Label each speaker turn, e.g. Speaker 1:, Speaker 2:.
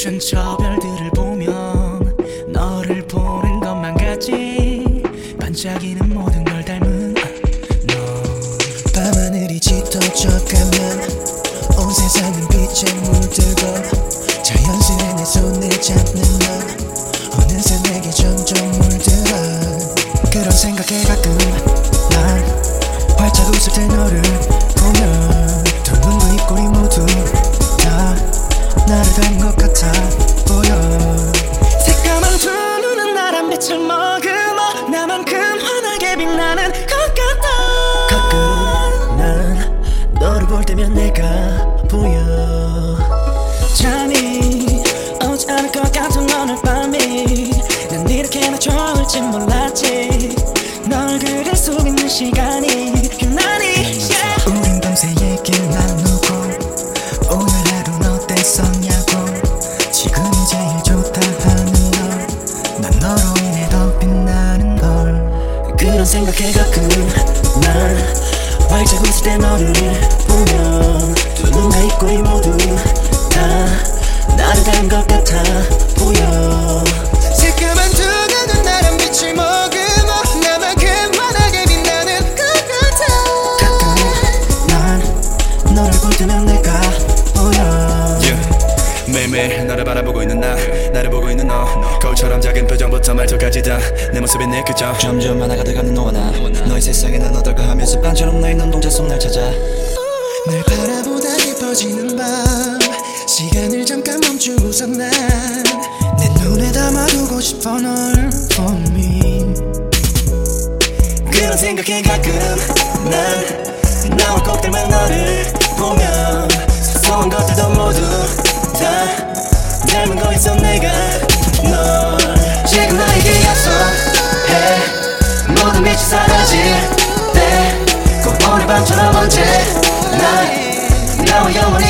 Speaker 1: 멈춘 저 별들을 보면 너를 보는 것만 같지. 반짝이는 모든 걸 닮은 너.
Speaker 2: 밤하늘이 짙어져가면 온 세상은 빛에 물들고 자연스레 내 손을 잡는 너 어느새 내게 점점 물들어. 그런 생각에 가끔 난 활짝 웃을 때 너를 보면 두 눈과 입꼬리 모두 다 나를 닮은 것 같아 보여.
Speaker 1: 새까만 두 눈은 나란 빛을 머금어 나만큼 환하게 빛나는 것 같아.
Speaker 2: 가끔 난 너를 볼 때면 내가 보여.
Speaker 1: 잠이 오지 않을 것 같은 오늘 밤이 난 이렇게나 좋을지 몰랐지. 널 그릴 수 있는 시간이 유난히 yeah.
Speaker 2: 우린 밤새 얘기를 나누고 오늘 하루는 어땠었냐고 지금이 제일 좋다 하는 너 난 너로 인해 더 빛나는 걸. 그런 생각에 가끔 난 활짝 웃을 때 너를 보면 두 눈과 입꼬리 모두 다 나를 닮은 것 같아 보여. 새까만 두 눈은 나란 빛을 머금어 나만큼 환하게 빛나는 것 같아. 가끔 난 너를 볼 때면 내가 보여.
Speaker 3: 매일매일 너를 바라보고 있는 나를 보고 있는 너. 거울처럼 작은 표정부터 말투까지 다 내 모습이 내그저
Speaker 2: 점점 하나가 돼가는 너와 나 너의 세상에 난 어떨까 하며 습관처럼 너의 눈동자 속 날 찾아. 널 바라보다 깊어지는 밤 시간을 잠깐 멈추고서 난 내 눈에 담아두고 싶어 널 for me.
Speaker 3: 그런 생각에 가끔 난 나와 꼭 닮은 너를 보면 사소한 것들도 모두 다 닮은 거 있어 내가 널. 지금 나에게 약속해 모든 빛이 사라질 때 꼭 오늘 밤처럼 언제나 나와 영원히